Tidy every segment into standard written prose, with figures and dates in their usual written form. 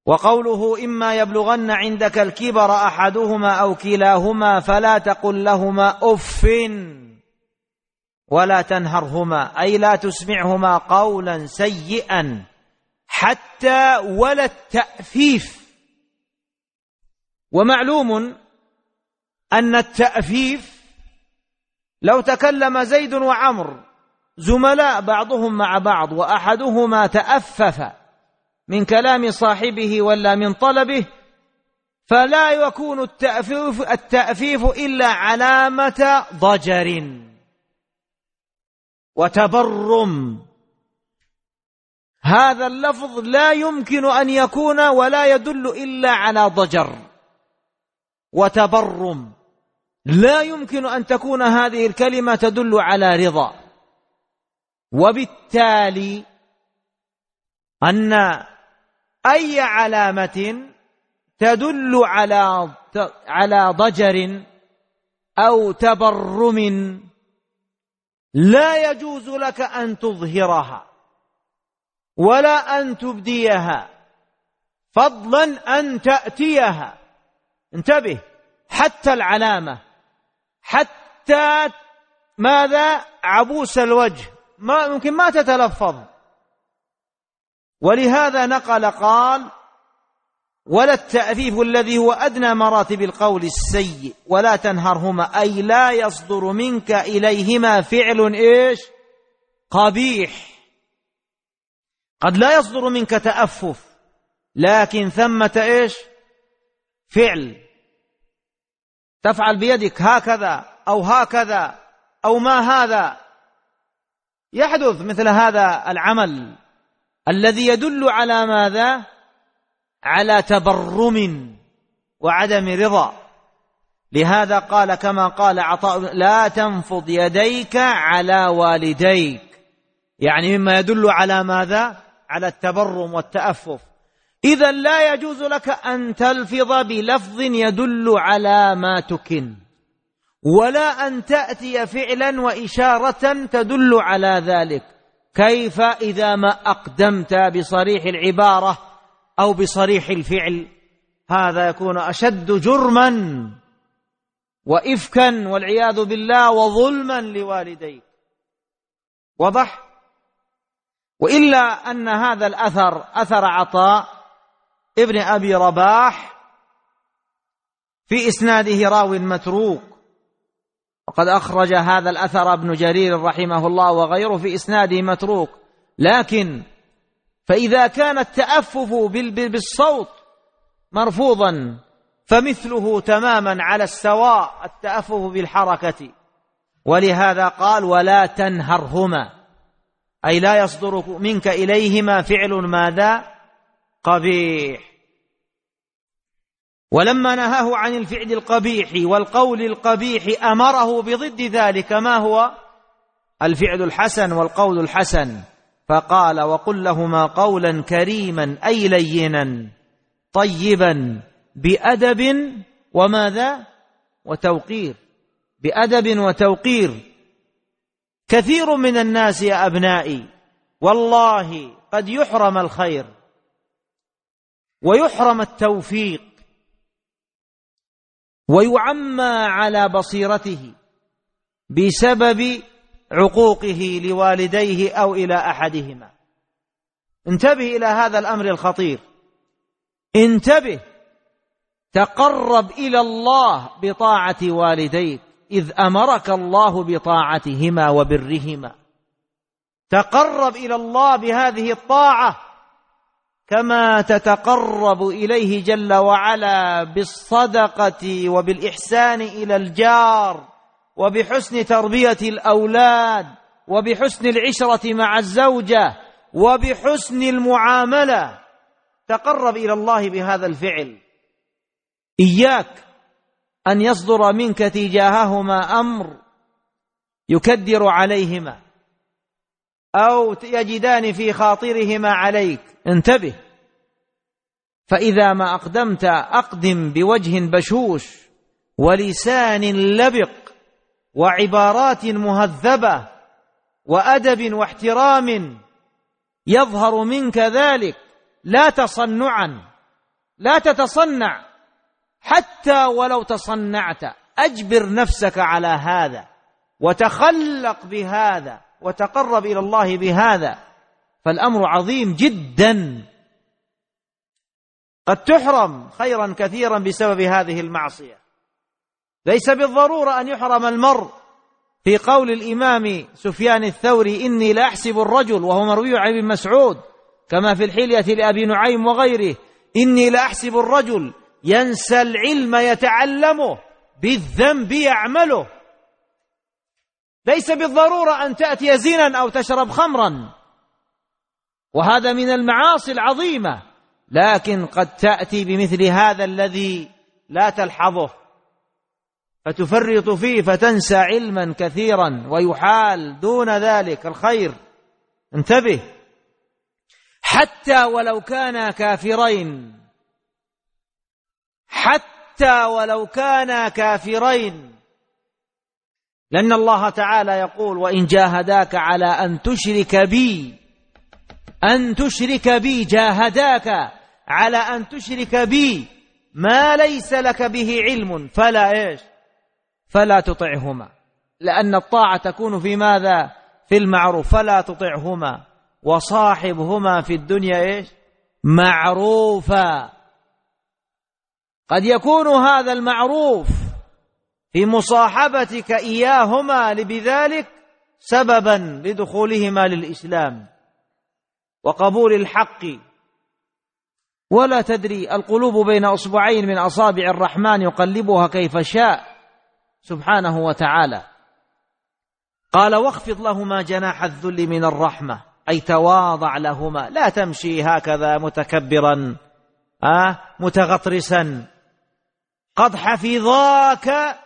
وقوله إما يبلغن عندك الكبر أحدهما أو كلاهما فلا تقل لهما أف ولا تنهرهما، أي لا تسمعهما قولا سيئا حتى ولا التأفيف. ومعلوم أن التأفيف لو تكلم زيد وعمر زملاء بعضهم مع بعض وأحدهما تأفف من كلام صاحبه ولا من طلبه، فلا يكون التأفيف إلا علامة ضجر وتبرم. هذا اللفظ لا يمكن أن يكون ولا يدل إلا على ضجر وتبرم، لا يمكن أن تكون هذه الكلمة تدل على رضا. وبالتالي أن أي علامة تدل على ضجر أو تبرم لا يجوز لك أن تظهرها ولا أن تبديها، فضلا أن تأتيها. انتبه، حتى العلامة، حتى ماذا؟ عبوس الوجه ما ممكن ما تتلفظ. ولهذا نقل قال ولا التأفيف الذي هو أدنى مراتب القول السيء ولا تنهرهما، أي لا يصدر منك إليهما فعل إيش؟ قبيح. قد لا يصدر منك تأفف لكن ثمة إيش؟ فعل تفعل بيدك هكذا أو هكذا أو ما هذا، يحدث مثل هذا العمل الذي يدل على ماذا؟ على تبرم وعدم رضا. لهذا قال كما قال عطاء لا تنفض يديك على والديك، يعني مما يدل على ماذا؟ على التبرم والتأفف. إذا لا يجوز لك أن تلفظ بلفظ يدل على ما تكن، ولا أن تأتي فعلا وإشارة تدل على ذلك. كيف إذا ما أقدمت بصريح العبارة أو بصريح الفعل؟ هذا يكون أشد جرما وإفكا والعياذ بالله وظلما لوالديك. وضح؟ وإلا أن هذا الأثر أثر عطاء ابن أبي رباح في إسناده راو متروك، وقد أخرج هذا الأثر ابن جرير رحمه الله وغيره في إسناده متروك. لكن فإذا كان التأفف بالصوت مرفوضا فمثله تماما على السواء التأفف بالحركة. ولهذا قال ولا تنهرهما، أي لا يصدر منك إليهما فعل ماذا؟ قبيح. ولما نهاه عن الفعل القبيح والقول القبيح أمره بضد ذلك ما هو؟ الفعل الحسن والقول الحسن، فقال وقل لهما قولا كريما أي لينا طيبا بأدب وماذا؟ وتوقير. بأدب وتوقير. كثير من الناس يا أبنائي والله قد يحرم الخير ويحرم التوفيق ويعمى على بصيرته بسبب عقوقه لوالديه أو إلى أحدهما. انتبه إلى هذا الأمر الخطير، انتبه، تقرب إلى الله بطاعة والديك إذ أمرك الله بطاعتهما وبرهما. تقرب إلى الله بهذه الطاعة كما تتقرب إليه جل وعلا بالصدقة وبالإحسان إلى الجار وبحسن تربية الأولاد وبحسن العشرة مع الزوجة وبحسن المعاملة. تقرب إلى الله بهذا الفعل. إياك أن يصدر منك تجاههما أمر يكدر عليهما أو يجدان في خاطرهما عليك. انتبه، فإذا ما أقدمت أقدم بوجه بشوش ولسان لبق وعبارات مهذبة وأدب واحترام يظهر منك ذلك، لا تصنعا لا تتصنع، حتى ولو تصنعت أجبر نفسك على هذا وتخلق بهذا وتقرب إلى الله بهذا، فالأمر عظيم جدا. قد تحرم خيرا كثيرا بسبب هذه المعصية. ليس بالضرورة أن يحرم المرء. في قول الإمام سفيان الثوري: إني لأحسب الرجل، وهو مروي عن ابن مسعود كما في الحلية لأبي نعيم وغيره: إني لأحسب الرجل ينسى العلم يتعلمه بالذنب يعمله. ليس بالضرورة أن تأتي زنا أو تشرب خمرا، وهذا من المعاصي العظيمة، لكن قد تأتي بمثل هذا الذي لا تلحظه فتفرط فيه فتنسى علما كثيرا ويحال دون ذلك الخير. انتبه، حتى ولو كانا كافرين، حتى ولو كانا كافرين، لأن الله تعالى يقول: وإن جاهداك على أن تشرك بي جاهداك على أن تشرك بي ما ليس لك به علم فلا تطعهما، لأن الطاعة تكون في ماذا؟ في المعروف. فلا تطعهما وصاحبهما في الدنيا معروفا. قد يكون هذا المعروف في مصاحبتك إياهما بذلك سببا لدخولهما للإسلام وقبول الحق، ولا تدري، القلوب بين أصبعين من أصابع الرحمن يقلبها كيف شاء سبحانه وتعالى. قال: واخفض لهما جناح الذل من الرحمة، أي تواضع لهما، لا تمشي هكذا متكبرا متغطرسا. قد حفظاك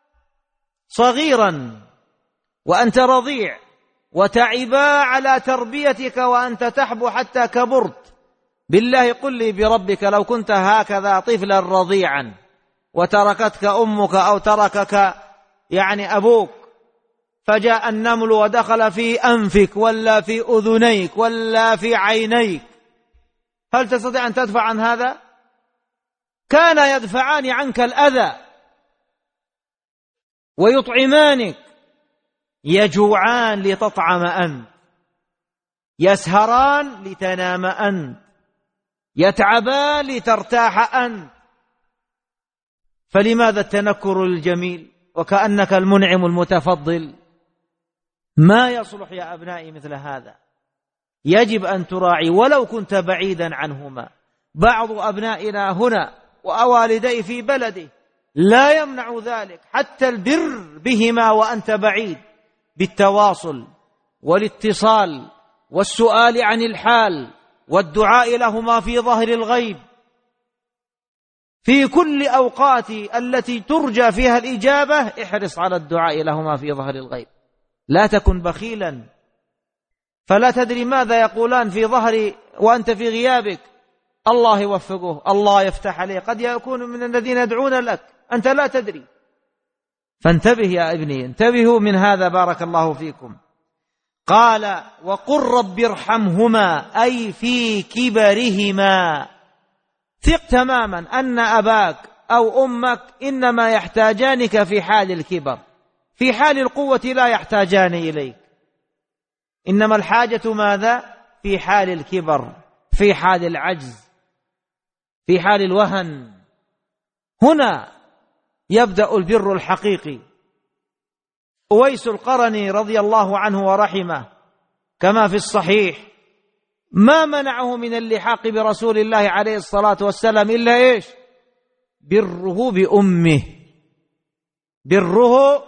صغيرا وأنت رضيع، وتعبا على تربيتك وأنت تحبو حتى كبرت. بالله قل لي بربك، لو كنت هكذا طفلا رضيعا وتركتك أمك أو تركك أبوك، فجاء النمل ودخل في أنفك ولا في أذنيك ولا في عينيك، هل تستطيع أن تدفع عن هذا؟ كان يدفعان عنك الأذى ويطعمانك. يجوعان لتطعم أنت، يسهران لتنام أنت، يتعبان لترتاح أنت، فلماذا التنكر الجميل وكأنك المنعم المتفضل؟ ما يصلح يا أبنائي مثل هذا. يجب أن تراعي ولو كنت بعيدا عنهما. بعض أبنائنا هنا وأوالدي في بلده لا يمنع ذلك، حتى البر بهما وأنت بعيد، بالتواصل والاتصال والسؤال عن الحال والدعاء لهما في ظهر الغيب في كل أوقات التي ترجى فيها الإجابة. احرص على الدعاء لهما في ظهر الغيب، لا تكن بخيلا، فلا تدري ماذا يقولان في ظهر وأنت في غيابك. الله يوفقه، الله يفتح عليه، قد يكون من الذين يدعون لك، أنت لا تدري. فانتبه يا ابني، انتبهوا من هذا، بارك الله فيكم. قال: وقل رب ارحمهما، أي في كبرهما. ثق تماما أن أباك أو أمك إنما يحتاجانك في حال الكبر، في حال القوة لا يحتاجان إليك، إنما الحاجة ماذا؟ في حال الكبر، في حال العجز، في حال الوهن. هنا يبدأ البر الحقيقي. أويس القرني رضي الله عنه ورحمه كما في الصحيح ما منعه من اللحاق برسول الله عليه الصلاة والسلام إلا بره بأمه، بره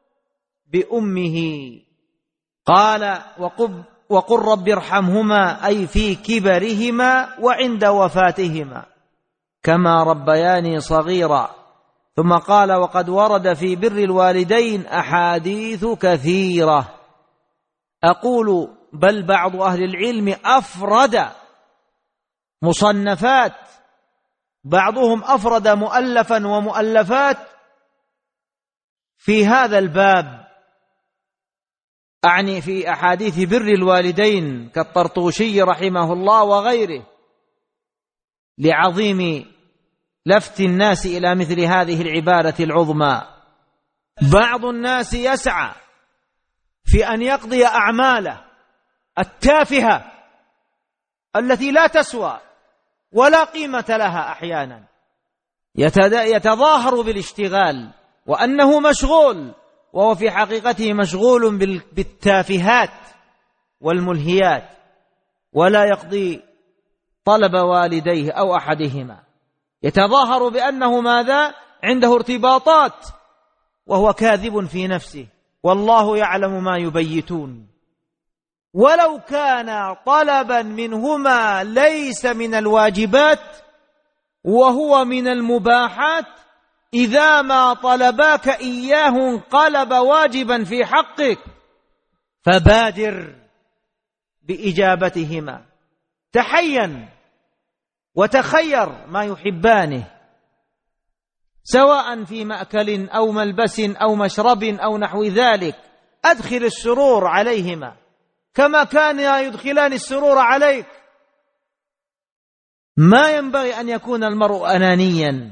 بأمه. قال: وقل رب ارحمهما، أي في كبرهما وعند وفاتهما كما ربياني صغيرا. ثم قال: وقد ورد في بر الوالدين أحاديث كثيرة. أقول بل بعض أهل العلم أفرد مصنفات، بعضهم أفرد مؤلفا ومؤلفات في هذا الباب، أعني في أحاديث بر الوالدين كالطرطوشي رحمه الله وغيره، لعظيم لفت الناس إلى مثل هذه العبادة العظمى. بعض الناس يسعى في أن يقضي أعماله التافهة التي لا تسوى ولا قيمة لها، أحيانا يتظاهر بالاشتغال وأنه مشغول، وهو في حقيقته مشغول بالتافهات والملهيات، ولا يقضي طلب والديه أو أحدهما. يتظاهر بأنه ماذا؟ عنده ارتباطات، وهو كاذب في نفسه، والله يعلم ما يبيتون. ولو كان طلبا منهما ليس من الواجبات وهو من المباحات، إذا ما طلباك إياه انقلب واجبا في حقك، فبادر بإجابتهما. تحين وتخير ما يحبانه، سواء في مأكل أو ملبس أو مشرب أو نحو ذلك. أدخل السرور عليهما كما كان يدخلان السرور عليك. ما ينبغي أن يكون المرء أنانيا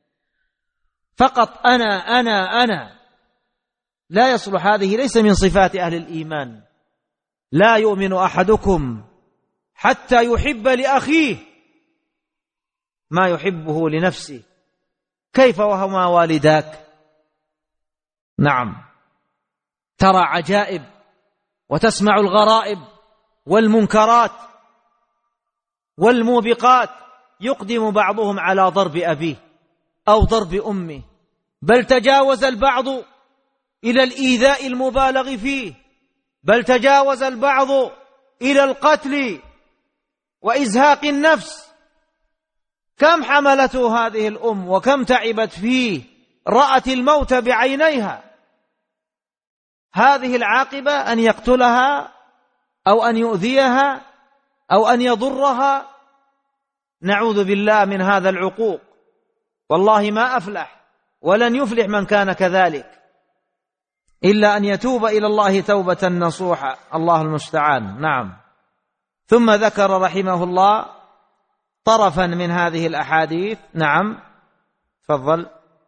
فقط، أنا. لا يصلح، هذه ليس من صفات أهل الإيمان. لا يؤمن أحدكم حتى يحب لأخيه ما يحبه لنفسه. كيف وهما والداك؟ نعم، ترى عجائب وتسمع الغرائب والمنكرات والموبقات. يقدم بعضهم على ضرب أبيه أو ضرب أمه، بل تجاوز البعض إلى الإيذاء المبالغ فيه، بل تجاوز البعض إلى القتل وإزهاق النفس. كم حملته هذه الأم وكم تعبت فيه، رأت الموت بعينيها. هذه العاقبة أن يقتلها أو أن يؤذيها أو أن يضرها. نعوذ بالله من هذا العقوق، والله ما أفلح ولن يفلح من كان كذلك، إلا أن يتوب إلى الله توبة نصوحة، الله المستعان. نعم. ثم ذكر رحمه الله طرفا من هذه الأحاديث. نعم، تفضل.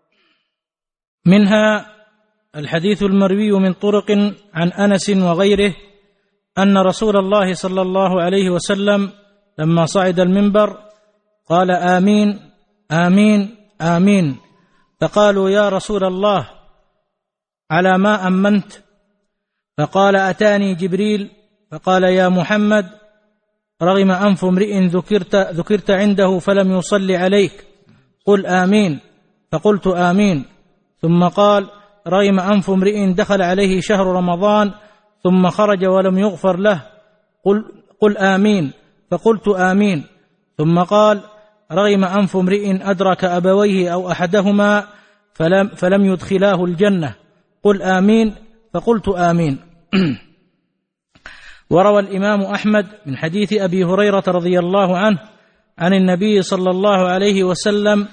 منها الحديث المروي من طرق عن أنس وغيره أن رسول الله صلى الله عليه وسلم لما صعد المنبر قال: آمين آمين آمين. فقالوا: يا رسول الله، على ما أمنت؟ فقال: أتاني جبريل فقال: يا محمد، رغم أنف امرئ ذكرت عنده فلم يصلي عليك، قل آمين. فقلت آمين. ثم قال: رغم أنف امرئ دخل عليه شهر رمضان ثم خرج ولم يغفر له، قل آمين. فقلت آمين. ثم قال: رغم أنف امرئ أدرك أبويه أو أحدهما فلم يدخلاه الجنة، قل آمين. فقلت آمين. وروى الإمام أحمد من حديث أبي هريرة رضي الله عنه عن النبي صلى الله عليه وسلم: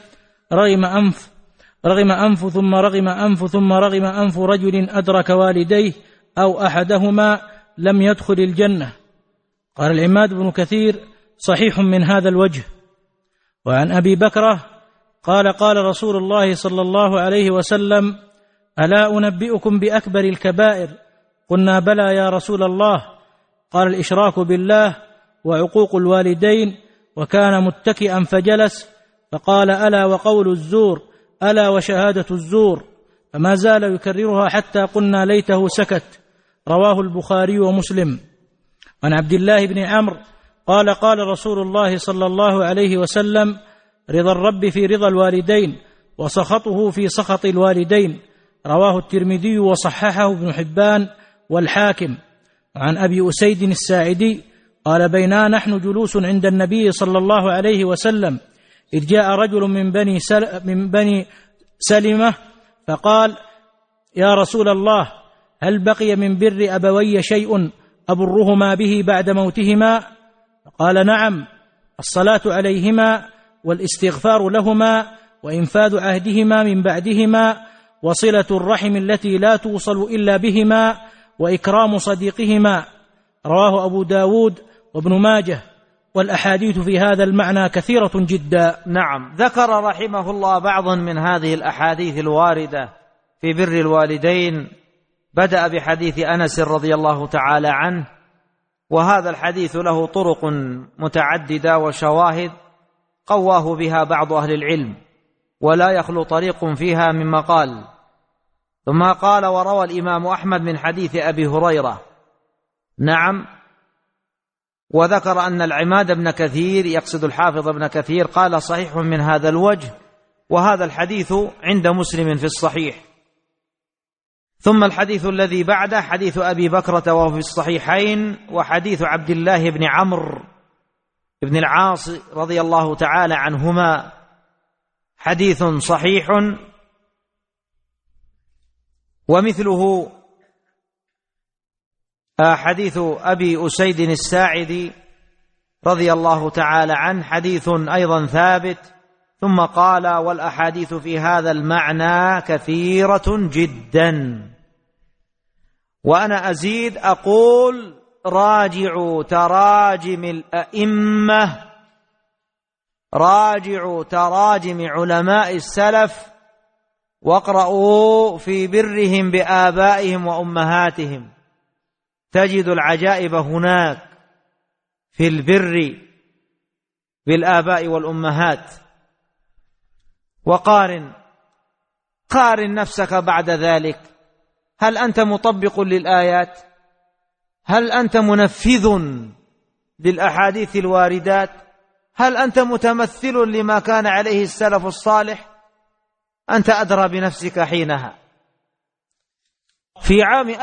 رغم أنف ثم رغم أنف ثم رغم أنف رجل أدرك والديه أو أحدهما لم يدخل الجنة. قال العماد بن كثير: صحيح من هذا الوجه. وعن أبي بكرة قال: قال رسول الله صلى الله عليه وسلم: ألا أنبئكم بأكبر الكبائر؟ قلنا: بلى يا رسول الله. قال: الإشراك بالله وعقوق الوالدين. وكان متكئا فجلس فقال: ألا وقول الزور، ألا وشهادة الزور. فما زال يكررها حتى قلنا ليته سكت. رواه البخاري ومسلم. عن عبد الله بن عمرو قال: قال رسول الله صلى الله عليه وسلم: رضا الرب في رضا الوالدين وسخطه في سخط الوالدين. رواه الترمذي وصححه ابن حبان والحاكم. عن أبي أسيد الساعدي قال: بينا نحن جلوس عند النبي صلى الله عليه وسلم إذ جاء رجل من بني سلمة فقال: يا رسول الله، هل بقي من بر أبوي شيء أبرهما به بعد موتهما؟ قال: نعم، الصلاة عليهما والاستغفار لهما وإنفاذ عهدهما من بعدهما وصلة الرحم التي لا توصل إلا بهما وإكرام صديقهما. رواه أبو داود وابن ماجه. والأحاديث في هذا المعنى كثيرة جدا. نعم. ذكر رحمه الله بعضا من هذه الأحاديث الواردة في بر الوالدين. بدأ بحديث أنس رضي الله تعالى عنه، وهذا الحديث له طرق متعددة وشواهد قواه بها بعض أهل العلم، ولا يخلو طريق فيها من مقال. ثم قال: وروى الإمام أحمد من حديث أبي هريرة. نعم. وذكر أن العماد بن كثير، يقصد الحافظ ابن كثير، قال: صحيح من هذا الوجه، وهذا الحديث عند مسلم في الصحيح. ثم الحديث الذي بعده حديث أبي بكرة وهو في الصحيحين، وحديث عبد الله بن عمرو بن العاص رضي الله تعالى عنهما حديث صحيح. ومثله حديث أبي أسيد الساعدي رضي الله تعالى عنه حديث أيضا ثابت. ثم قال: والأحاديث في هذا المعنى كثيرة جدا. وأنا أزيد أقول: راجعوا تراجم الأئمة، راجعوا تراجم علماء السلف، واقرأوا في برهم بآبائهم وأمهاتهم، تجد العجائب هناك في البر بالآباء والأمهات. وقارن نفسك بعد ذلك، هل أنت مطبق للآيات؟ هل أنت منفذ للأحاديث الواردات؟ هل أنت متمثل لما كان عليه السلف الصالح؟ أنت أدرى بنفسك حينها. في عام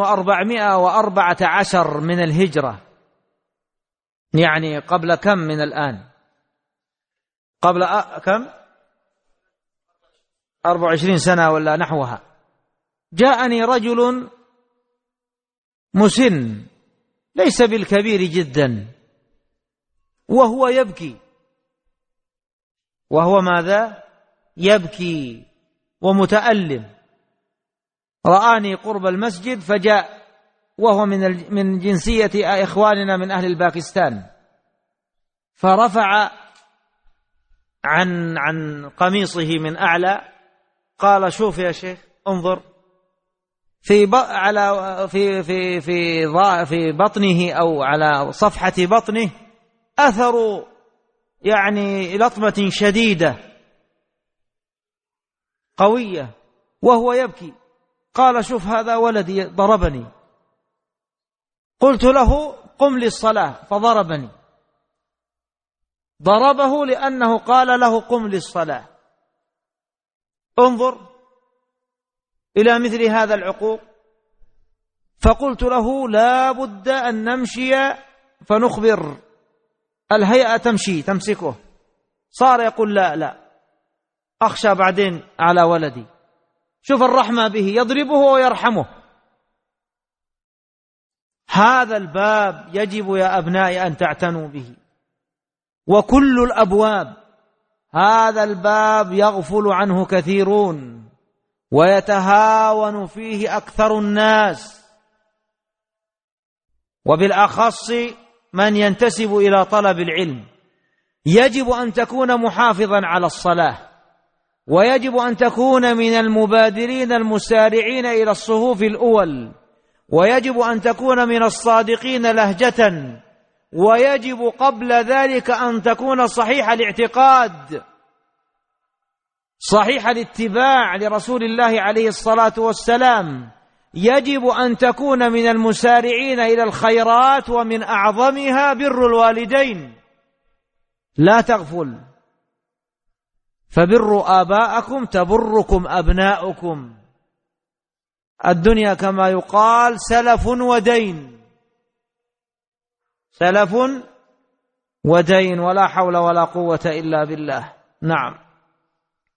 1414 من الهجرة، يعني قبل كم من الآن؟ قبل كم؟ 24 سنة ولا نحوها. جاءني رجل مسن ليس بالكبير جدا، وهو يبكي. وهو ماذا؟ يبكي ومتألم. رآني قرب المسجد فجاء، وهو من جنسية إخواننا من أهل الباكستان، فرفع عن قميصه من أعلى، قال: شوف يا شيخ، انظر في بطنه أو على صفحة بطنه أثر يعني لطمة شديدة قوية، وهو يبكي. قال: شوف هذا ولدي ضربني. قلت له: قم للصلاة، فضربني. ضربه لأنه قال له: قم للصلاة. انظر إلى مثل هذا العقوق. فقلت له: لا بد أن نمشي فنخبر الهيئة، تمشي تمسكه. صار يقول: لا أخشى بعدين على ولدي. شوف الرحمة به، يضربه ويرحمه. هذا الباب يجب يا أبنائي أن تعتنوا به، وكل الأبواب. هذا الباب يغفل عنه كثيرون ويتهاون فيه أكثر الناس، وبالأخص من ينتسب إلى طلب العلم. يجب أن تكون محافظا على الصلاة، ويجب أن تكون من المبادرين المسارعين إلى الصفوف الأول، ويجب أن تكون من الصادقين لهجة، ويجب قبل ذلك أن تكون صحيح الاعتقاد، صحيح الاتباع لرسول الله عليه الصلاة والسلام. يجب أن تكون من المسارعين إلى الخيرات، ومن أعظمها بر الوالدين. لا تغفل، فبروا آباءكم تبركم أبناؤكم. الدنيا كما يقال سلف ودين، سلف ودين، ولا حول ولا قوة إلا بالله. نعم.